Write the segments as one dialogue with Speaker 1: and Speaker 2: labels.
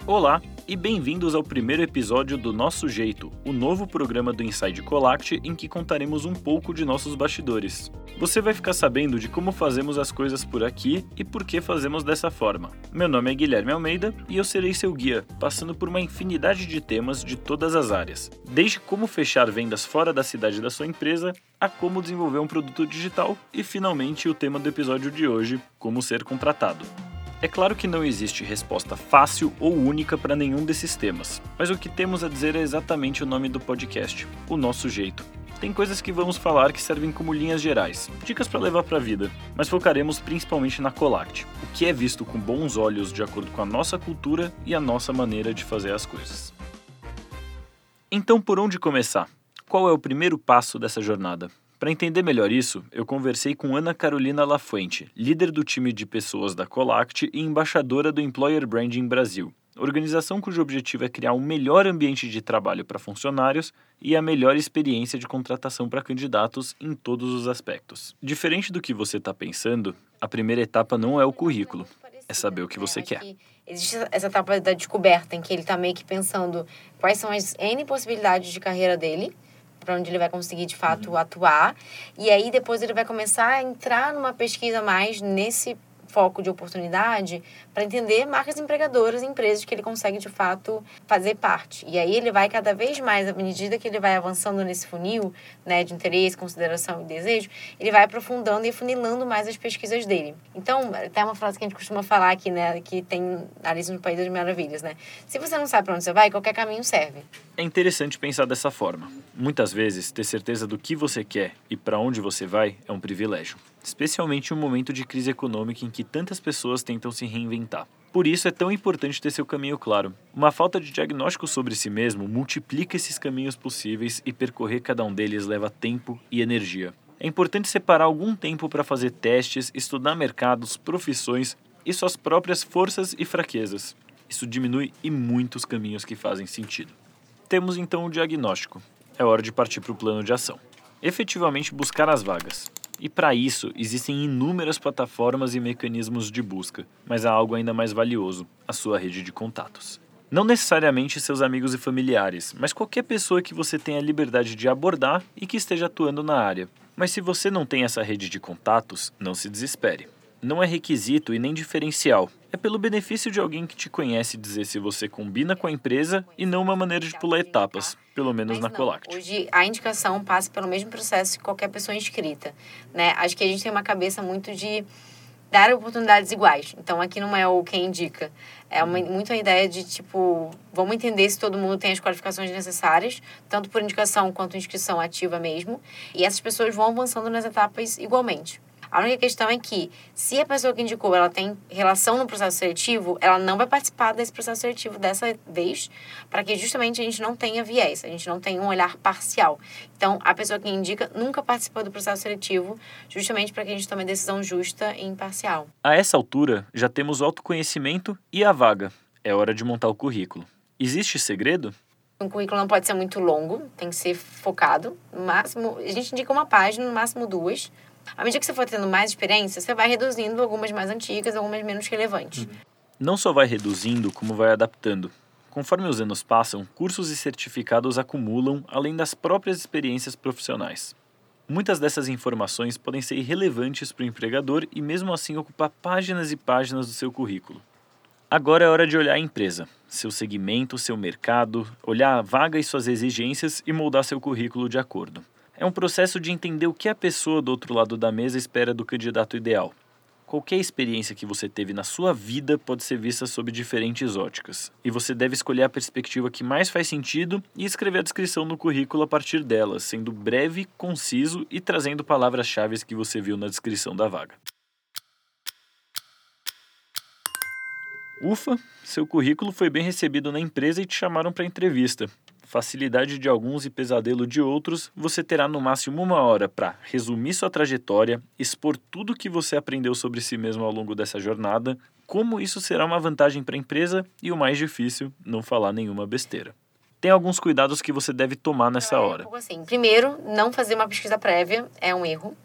Speaker 1: Olá e bem-vindos ao primeiro episódio do Nosso Jeito, o novo programa do Inside Colact em que contaremos um pouco de nossos bastidores. Você vai ficar sabendo de como fazemos as coisas por aqui e por que fazemos dessa forma. Meu nome é Guilherme Almeida e eu serei seu guia, passando por uma infinidade de temas de todas as áreas, desde como fechar vendas fora da cidade da sua empresa, a como desenvolver um produto digital e, finalmente, o tema do episódio de hoje, como ser contratado. É claro que não existe resposta fácil ou única para nenhum desses temas, mas o que temos a dizer é exatamente o nome do podcast, o Nosso Jeito. Tem coisas que vamos falar que servem como linhas gerais, dicas para levar para a vida, mas focaremos principalmente na Colact, o que é visto com bons olhos de acordo com a nossa cultura e a nossa maneira de fazer as coisas. Então, por onde começar? Qual é o primeiro passo dessa jornada? Para entender melhor isso, eu conversei com Ana Carolina Lafuente, líder do time de pessoas da Colact e embaixadora do Employer Branding Brasil, organização cujo objetivo é criar um melhor ambiente de trabalho para funcionários e a melhor experiência de contratação para candidatos em todos os aspectos. Diferente do que você está pensando, a primeira etapa não é o currículo, é saber o que você quer.
Speaker 2: Existe essa etapa da descoberta, em que ele está meio que pensando quais são as N possibilidades de carreira dele, para onde ele vai conseguir, de fato, atuar. E aí, depois, ele vai começar a entrar numa pesquisa mais nesse foco de oportunidade para entender marcas empregadoras, empresas que ele consegue, de fato, fazer parte. E aí, ele vai cada vez mais, à medida que ele vai avançando nesse funil, né, de interesse, consideração e desejo, ele vai aprofundando e afunilando mais as pesquisas dele. Então, tem uma frase que a gente costuma falar aqui, né, que tem Alice no País das Maravilhas, né? Se você não sabe para onde você vai, qualquer caminho serve.
Speaker 1: É interessante pensar dessa forma. Muitas vezes, ter certeza do que você quer e para onde você vai é um privilégio, especialmente em um momento de crise econômica em que tantas pessoas tentam se reinventar. Por isso é tão importante ter seu caminho claro. Uma falta de diagnóstico sobre si mesmo multiplica esses caminhos possíveis e percorrer cada um deles leva tempo e energia. É importante separar algum tempo para fazer testes, estudar mercados, profissões e suas próprias forças e fraquezas. Isso diminui e muitos caminhos que fazem sentido. Temos então o diagnóstico. É hora de partir para o plano de ação. Efetivamente buscar as vagas. E para isso, existem inúmeras plataformas e mecanismos de busca, mas há algo ainda mais valioso, a sua rede de contatos. Não necessariamente seus amigos e familiares, mas qualquer pessoa que você tenha liberdade de abordar e que esteja atuando na área. Mas se você não tem essa rede de contatos, não se desespere. Não é requisito e nem diferencial. É pelo benefício de alguém que te conhece dizer se você combina com a empresa e não uma maneira de pular etapas, pelo menos na Colact.
Speaker 2: Hoje a indicação passa pelo mesmo processo que qualquer pessoa inscrita, né? Acho que a gente tem uma cabeça muito de dar oportunidades iguais. Então aqui não é o quem indica. É muito a ideia de, vamos entender se todo mundo tem as qualificações necessárias, tanto por indicação quanto inscrição ativa mesmo, e essas pessoas vão avançando nas etapas igualmente. A única questão é que, se a pessoa que indicou ela tem relação no processo seletivo, ela não vai participar desse processo seletivo dessa vez, para que justamente a gente não tenha viés, a gente não tenha um olhar parcial. Então, a pessoa que indica nunca participa do processo seletivo, justamente para que a gente tome a decisão justa e imparcial.
Speaker 1: A essa altura, já temos o autoconhecimento e a vaga. É hora de montar o currículo. Existe segredo?
Speaker 2: Um currículo não pode ser muito longo, tem que ser focado. No máximo, a gente indica uma página, no máximo 2. À medida que você for tendo mais experiência, você vai reduzindo algumas mais antigas, algumas menos relevantes.
Speaker 1: Não só vai reduzindo, como vai adaptando. Conforme os anos passam, cursos e certificados acumulam, além das próprias experiências profissionais. Muitas dessas informações podem ser irrelevantes para o empregador e mesmo assim ocupar páginas e páginas do seu currículo. Agora é hora de olhar a empresa, seu segmento, seu mercado, olhar a vaga e suas exigências e moldar seu currículo de acordo. É um processo de entender o que a pessoa do outro lado da mesa espera do candidato ideal. Qualquer experiência que você teve na sua vida pode ser vista sob diferentes óticas, e você deve escolher a perspectiva que mais faz sentido e escrever a descrição no currículo a partir dela, sendo breve, conciso e trazendo palavras-chave que você viu na descrição da vaga. Ufa, seu currículo foi bem recebido na empresa e te chamaram para entrevista. Facilidade de alguns e pesadelo de outros, você terá no máximo 1 hora para resumir sua trajetória, expor tudo o que você aprendeu sobre si mesmo ao longo dessa jornada, como isso será uma vantagem para a empresa e, o mais difícil, não falar nenhuma besteira. Tem alguns cuidados que você deve tomar nessa hora.
Speaker 2: Primeiro, não fazer uma pesquisa prévia é um erro.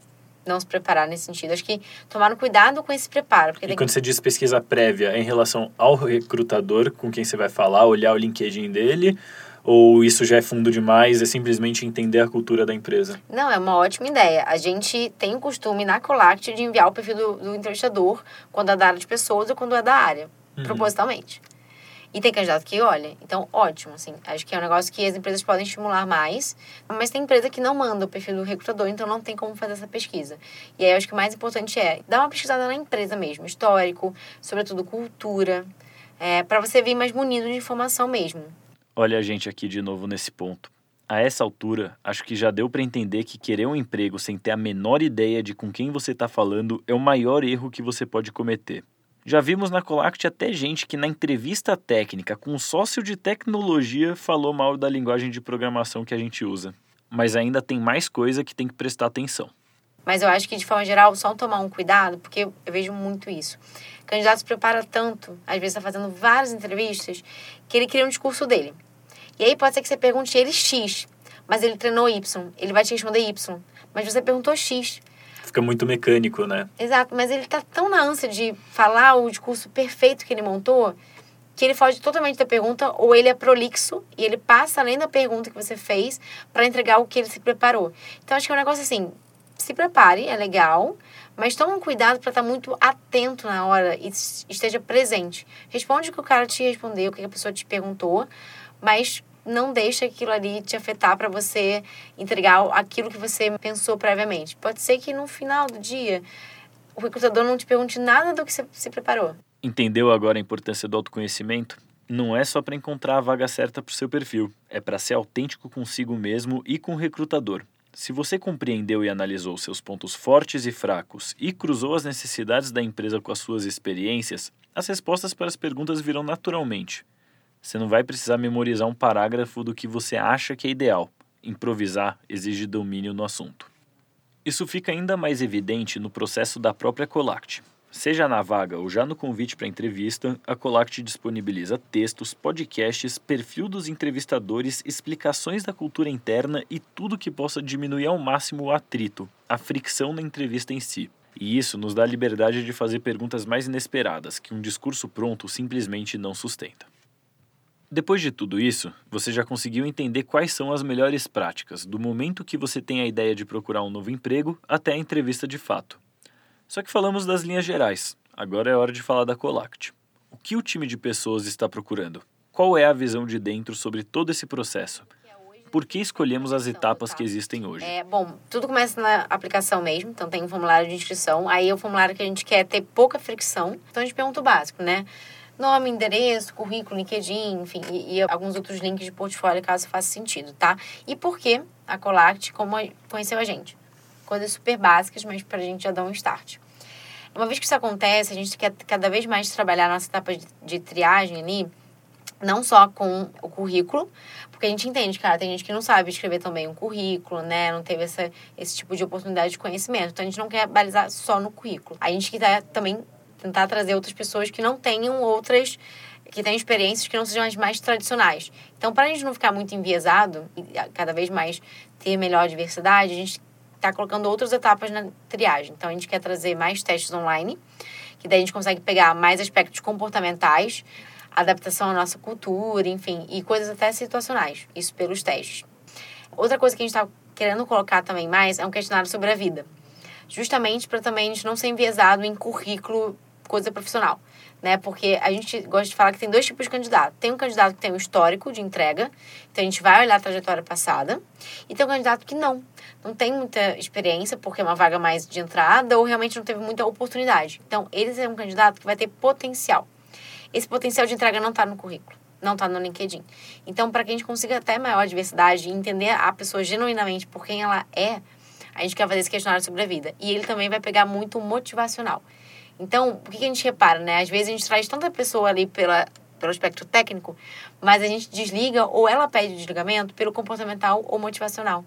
Speaker 2: não se preparar nesse sentido. Acho que tomaram cuidado com esse preparo. Porque
Speaker 1: quando você diz pesquisa prévia, é em relação ao recrutador com quem você vai falar, olhar o LinkedIn dele, ou isso já é fundo demais, é simplesmente entender a cultura da empresa?
Speaker 2: Não, é uma ótima ideia. A gente tem o costume na Colact de enviar o perfil do entrevistador quando é da área de pessoas ou quando é da área, propositalmente. E tem candidato que olha. Então, ótimo, assim. Acho que é um negócio que as empresas podem estimular mais. Mas tem empresa que não manda o perfil do recrutador, então não tem como fazer essa pesquisa. E aí, eu acho que o mais importante é dar uma pesquisada na empresa mesmo. Histórico, sobretudo cultura. Para você vir mais munido de informação mesmo.
Speaker 1: Olha a gente aqui de novo nesse ponto. A essa altura, acho que já deu para entender que querer um emprego sem ter a menor ideia de com quem você está falando é o maior erro que você pode cometer. Já vimos na Colact até gente que na entrevista técnica com um sócio de tecnologia falou mal da linguagem de programação que a gente usa. Mas ainda tem mais coisa que tem que prestar atenção.
Speaker 2: Mas eu acho que, de forma geral, só tomar um cuidado, porque eu vejo muito isso. O candidato se prepara tanto, às vezes está fazendo várias entrevistas, que ele cria um discurso dele. E aí pode ser que você pergunte ele X, mas ele treinou Y. Ele vai te responder Y, mas você perguntou X.
Speaker 1: Fica muito mecânico, né?
Speaker 2: Exato, mas ele tá tão na ânsia de falar o discurso perfeito que ele montou, que ele foge totalmente da pergunta, ou ele é prolixo e ele passa além da pergunta que você fez para entregar o que ele se preparou. Então, acho que é um negócio assim, se prepare, é legal, mas toma um cuidado para estar muito atento na hora e esteja presente. Responde o que o cara te respondeu, o que a pessoa te perguntou, mas não deixa aquilo ali te afetar para você entregar aquilo que você pensou previamente. Pode ser que no final do dia o recrutador não te pergunte nada do que você se preparou.
Speaker 1: Entendeu agora a importância do autoconhecimento? Não é só para encontrar a vaga certa para o seu perfil, é para ser autêntico consigo mesmo e com o recrutador. Se você compreendeu e analisou seus pontos fortes e fracos e cruzou as necessidades da empresa com as suas experiências, as respostas para as perguntas virão naturalmente. Você não vai precisar memorizar um parágrafo do que você acha que é ideal. Improvisar exige domínio no assunto. Isso fica ainda mais evidente no processo da própria Colact. Seja na vaga ou já no convite para a entrevista, a Colact disponibiliza textos, podcasts, perfil dos entrevistadores, explicações da cultura interna e tudo que possa diminuir ao máximo o atrito, a fricção na entrevista em si. E isso nos dá a liberdade de fazer perguntas mais inesperadas, que um discurso pronto simplesmente não sustenta. Depois de tudo isso, você já conseguiu entender quais são as melhores práticas, do momento que você tem a ideia de procurar um novo emprego até a entrevista de fato. Só que falamos das linhas gerais, agora é hora de falar da Colact. O que o time de pessoas está procurando? Qual é a visão de dentro sobre todo esse processo? Por que escolhemos as etapas que existem hoje?
Speaker 2: Bom, tudo começa na aplicação mesmo, então tem um formulário de inscrição, aí é o formulário que a gente quer ter pouca fricção, então a gente pergunta o básico, né? Nome, endereço, currículo, LinkedIn, enfim, e alguns outros links de portfólio, caso faça sentido, tá? E por que a Colact, como conheceu a gente? Coisas super básicas, mas pra gente já dar um start. Uma vez que isso acontece, a gente quer cada vez mais trabalhar nossa etapa de triagem ali, não só com o currículo, porque a gente entende, cara, tem gente que não sabe escrever também um currículo, né? Não teve esse tipo de oportunidade de conhecimento. Então, a gente não quer balizar só no currículo. A gente quer também tentar trazer outras pessoas que não tenham outras, que tenham experiências que não sejam as mais tradicionais. Então, para a gente não ficar muito enviesado e cada vez mais ter melhor diversidade, a gente está colocando outras etapas na triagem. Então, a gente quer trazer mais testes online, que daí a gente consegue pegar mais aspectos comportamentais, adaptação à nossa cultura, enfim, e coisas até situacionais, isso pelos testes. Outra coisa que a gente está querendo colocar também mais é um questionário sobre a vida, justamente para também a gente não ser enviesado em currículo, coisa profissional, né? Porque a gente gosta de falar que tem dois tipos de candidato. Tem um candidato que tem um histórico de entrega, então a gente vai olhar a trajetória passada, e tem um candidato que não tem muita experiência, porque é uma vaga mais de entrada, ou realmente não teve muita oportunidade. Então, ele é um candidato que vai ter potencial. Esse potencial de entrega não está no currículo, não está no LinkedIn. Então, para que a gente consiga até maior diversidade e entender a pessoa genuinamente por quem ela é, a gente quer fazer esse questionário sobre a vida. E ele também vai pegar muito motivacional. Então, o que a gente repara, né? Às vezes a gente traz tanta pessoa ali pelo aspecto técnico, mas a gente desliga ou ela pede desligamento pelo comportamental ou motivacional.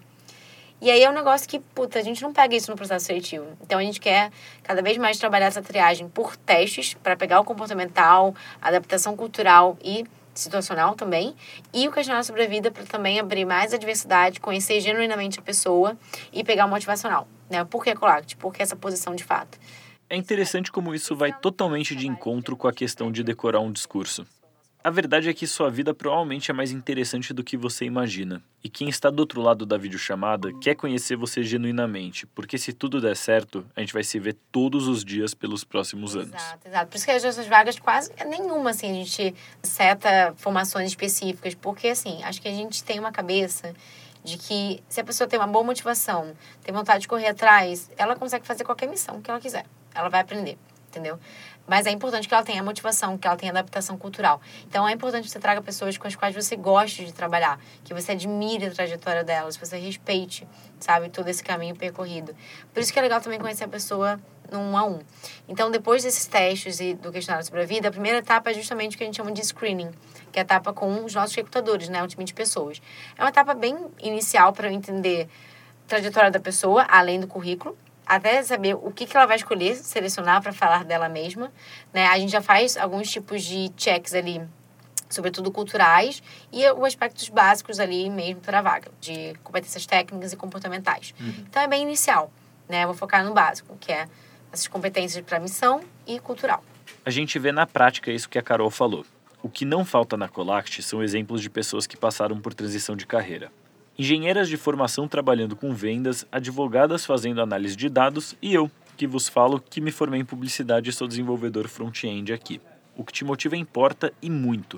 Speaker 2: E aí é um negócio que, a gente não pega isso no processo seletivo. Então, a gente quer cada vez mais trabalhar essa triagem por testes para pegar o comportamental, a adaptação cultural e situacional também. E o questionário sobre a vida para também abrir mais a diversidade, conhecer genuinamente a pessoa e pegar o motivacional. né? Por que Colact? Por que essa posição de fato?
Speaker 1: É interessante como isso vai totalmente de encontro com a questão de decorar um discurso. A verdade é que sua vida provavelmente é mais interessante do que você imagina. E quem está do outro lado da videochamada quer conhecer você genuinamente, porque se tudo der certo, a gente vai se ver todos os dias pelos próximos anos.
Speaker 2: Exato. Por isso que as nossas vagas quase nenhuma, assim, a gente seta formações específicas, porque, assim, acho que a gente tem uma cabeça de que se a pessoa tem uma boa motivação, tem vontade de correr atrás, ela consegue fazer qualquer missão que ela quiser. Ela vai aprender, entendeu? Mas é importante que ela tenha motivação, que ela tenha adaptação cultural. Então, é importante que você traga pessoas com as quais você goste de trabalhar, que você admire a trajetória delas, que você respeite, sabe, todo esse caminho percorrido. Por isso que é legal também conhecer a pessoa no 1 a 1. Então, depois desses testes e do questionário sobre a vida, a primeira etapa é justamente o que a gente chama de screening, que é a etapa com os nossos recrutadores, né, o time de pessoas. É uma etapa bem inicial para eu entender a trajetória da pessoa, além do currículo, até saber o que ela vai escolher, selecionar para falar dela mesma, né? A gente já faz alguns tipos de checks ali, sobretudo culturais, e os aspectos básicos ali mesmo para a vaga, de competências técnicas e comportamentais. Então, é bem inicial, né? Eu vou focar no básico, que é essas competências para missão e cultural.
Speaker 1: A gente vê na prática isso que a Carol falou. O que não falta na Colact são exemplos de pessoas que passaram por transição de carreira. Engenheiras de formação trabalhando com vendas, advogadas fazendo análise de dados e eu, que vos falo que me formei em publicidade e sou desenvolvedor front-end aqui. O que te motiva importa e muito.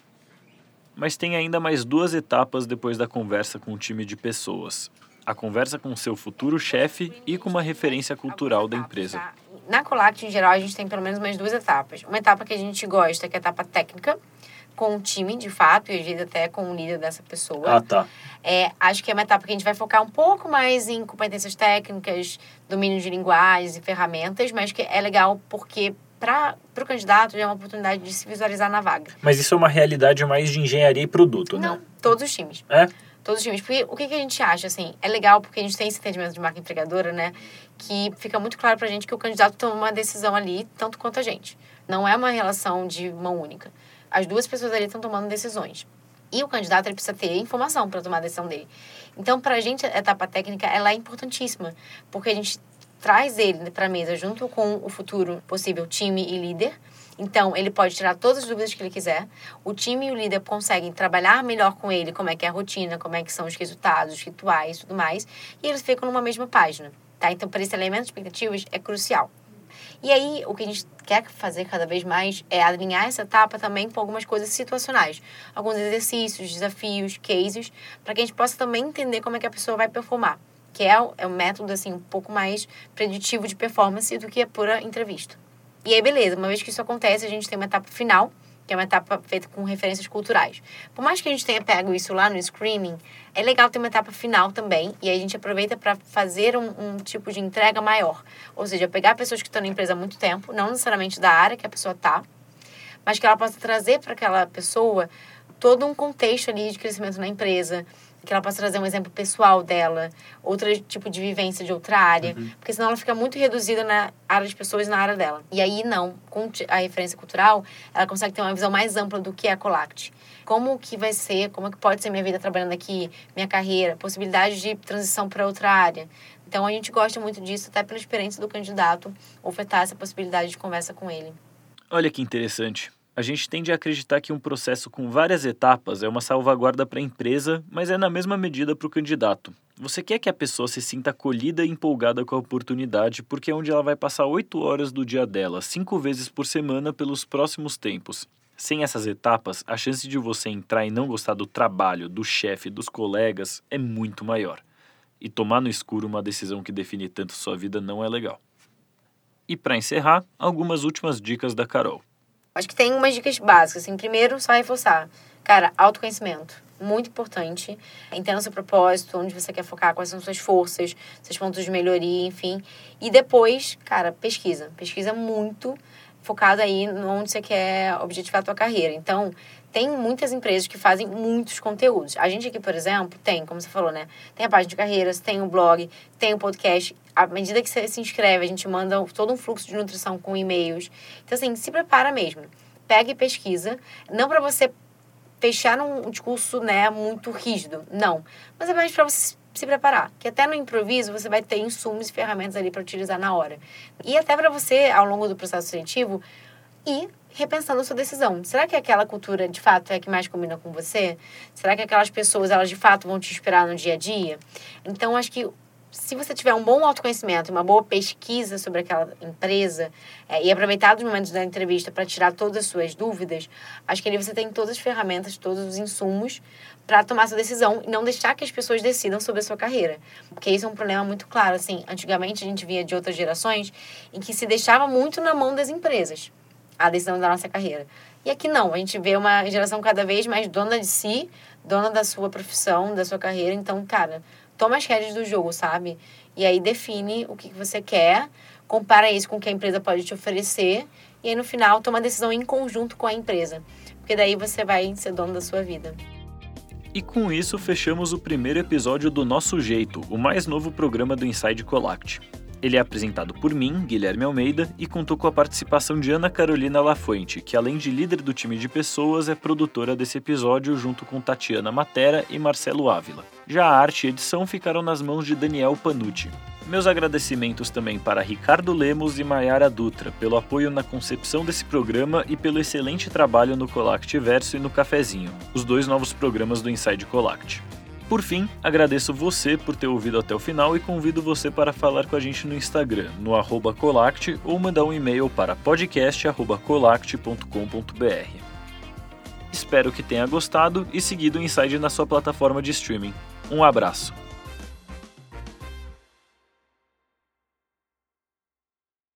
Speaker 1: Mas tem ainda mais 2 etapas depois da conversa com o time de pessoas. A conversa com o seu futuro chefe e com uma referência cultural da empresa.
Speaker 2: Na Colact, em geral, a gente tem pelo menos mais 2 etapas. Uma etapa que a gente gosta, que é a etapa técnica, com o time, de fato, e às vezes até com o líder dessa pessoa.
Speaker 1: Tá.
Speaker 2: Acho que é uma etapa que a gente vai focar um pouco mais em competências técnicas, domínio de linguagens e ferramentas, mas que é legal porque para o candidato é uma oportunidade de se visualizar na vaga.
Speaker 1: Mas isso é uma realidade mais de engenharia e produto, né?
Speaker 2: Não, todos os times.
Speaker 1: É?
Speaker 2: Todos os times. Porque o que a gente acha, assim, é legal porque a gente tem esse entendimento de marca empregadora, né? Que fica muito claro pra gente que o candidato toma uma decisão ali, tanto quanto a gente. Não é uma relação de mão única. As 2 pessoas ali estão tomando decisões. E o candidato ele precisa ter informação para tomar a decisão dele. Então, para a gente, a etapa técnica ela é importantíssima, porque a gente traz ele para a mesa junto com o futuro possível time e líder. Então, ele pode tirar todas as dúvidas que ele quiser. O time e o líder conseguem trabalhar melhor com ele, como é que é a rotina, como é que são os resultados, os rituais e tudo mais. E eles ficam numa mesma página, tá? Então, para esse elemento de expectativas é crucial. E aí, o que a gente quer fazer cada vez mais é alinhar essa etapa também com algumas coisas situacionais. Alguns exercícios, desafios, cases, para que a gente possa também entender como é que a pessoa vai performar. Que é um método, assim, um pouco mais preditivo de performance do que a pura entrevista. E aí, beleza, uma vez que isso acontece, a gente tem uma etapa final, que é uma etapa feita com referências culturais. Por mais que a gente tenha pego isso lá no screening, é legal ter uma etapa final também, e aí a gente aproveita para fazer um tipo de entrega maior. Ou seja, pegar pessoas que estão na empresa há muito tempo, não necessariamente da área que a pessoa está, mas que ela possa trazer para aquela pessoa todo um contexto ali de crescimento na empresa, que ela possa trazer um exemplo pessoal dela, outro tipo de vivência de outra área, porque senão ela fica muito reduzida na área de pessoas na área dela. E aí, não, com a referência cultural, ela consegue ter uma visão mais ampla do que é a Colact. Como que vai ser, como que pode ser minha vida trabalhando aqui, minha carreira, possibilidade de transição para outra área. Então, a gente gosta muito disso, até pela experiência do candidato, ofertar essa possibilidade de conversa com ele.
Speaker 1: Olha que interessante. A gente tende a acreditar que um processo com várias etapas é uma salvaguarda para a empresa, mas é na mesma medida para o candidato. Você quer que a pessoa se sinta acolhida e empolgada com a oportunidade, porque é onde ela vai passar 8 horas do dia dela, 5 vezes por semana pelos próximos tempos. Sem essas etapas, a chance de você entrar e não gostar do trabalho, do chefe, dos colegas é muito maior. E tomar no escuro uma decisão que define tanto sua vida não é legal. E para encerrar, algumas últimas dicas da Carol.
Speaker 2: Acho que tem umas dicas básicas, assim. Primeiro, só reforçar. Cara, autoconhecimento. Muito importante. Entenda o seu propósito, onde você quer focar, quais são suas forças, seus pontos de melhoria, enfim. E depois, cara, pesquisa. Pesquisa muito focado aí onde você quer objetivar a tua carreira. Então, tem muitas empresas que fazem muitos conteúdos. A gente aqui, por exemplo, tem, como você falou, né? Tem a página de carreiras, tem o blog, tem o podcast. À medida que você se inscreve, a gente manda todo um fluxo de nutrição com e-mails. Então, assim, se prepara mesmo. Pega e pesquisa. Não para você fechar num discurso, né, muito rígido. Não. Mas é mais para você se preparar. Que até no improviso você vai ter insumos e ferramentas ali para utilizar na hora. E até para você, ao longo do processo seletivo, ir repensando a sua decisão. Será que aquela cultura, de fato, é a que mais combina com você? Será que aquelas pessoas, elas de fato vão te inspirar no dia a dia? Então, acho que se você tiver um bom autoconhecimento, uma boa pesquisa sobre aquela empresa e aproveitar os momentos da entrevista para tirar todas as suas dúvidas, acho que ali você tem todas as ferramentas, todos os insumos para tomar sua decisão e não deixar que as pessoas decidam sobre a sua carreira. Porque isso é um problema muito claro. Assim, antigamente a gente via de outras gerações em que se deixava muito na mão das empresas a decisão da nossa carreira. E aqui não, a gente vê uma geração cada vez mais dona de si, dona da sua profissão, da sua carreira. Então, cara, toma as rédeas do jogo, sabe? E aí define o que você quer, compara isso com o que a empresa pode te oferecer e aí no final toma a decisão em conjunto com a empresa. Porque daí você vai ser dono da sua vida.
Speaker 1: E com isso fechamos o primeiro episódio do Nosso Jeito, o mais novo programa do Inside Colact. Ele é apresentado por mim, Guilherme Almeida, e contou com a participação de Ana Carolina Lafuente, que além de líder do time de pessoas, é produtora desse episódio junto com Tatiana Matera e Marcelo Ávila. Já a arte e edição ficaram nas mãos de Daniel Panucci. Meus agradecimentos também para Ricardo Lemos e Maiara Dutra, pelo apoio na concepção desse programa e pelo excelente trabalho no Colact Verso e no Cafezinho, os 2 novos programas do Inside Colact. Por fim, agradeço você por ter ouvido até o final e convido você para falar com a gente no Instagram, no @Colact, ou mandar um e-mail para podcast@colact.com.br. Espero que tenha gostado e seguido o Inside na sua plataforma de streaming. Um abraço!